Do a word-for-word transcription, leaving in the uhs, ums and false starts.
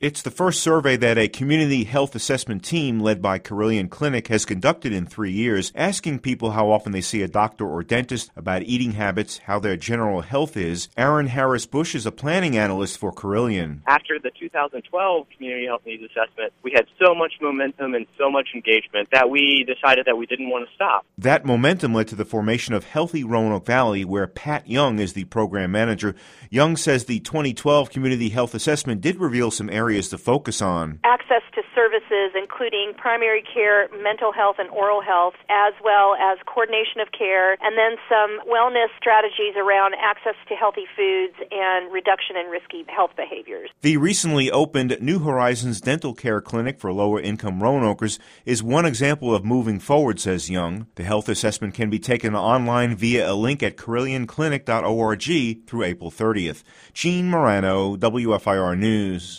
It's the first survey that a community health assessment team led by Carilion Clinic has conducted in three years, asking people how often they see a doctor or dentist, about eating habits, how their general health is. Aaron Harris Bush is a planning analyst for Carilion. After the two thousand twelve Community Health Needs Assessment, we had so much momentum and so much engagement that we decided that we didn't want to stop. That momentum led to the formation of Healthy Roanoke Valley, where Pat Young is the program manager. Young says the twenty twelve Community Health Assessment did reveal some areas to focus on. Access to services, including primary care, mental health, and oral health, as well as coordination of care, and then some wellness strategies around access to healthy foods and reduction in risky health behaviors. The recently opened New Horizons Dental Care Clinic for lower-income Roanokers is one example of moving forward, says Young. The health assessment can be taken online via a link at carilion clinic dot org through April thirtieth. Gene Morano, W F I R News.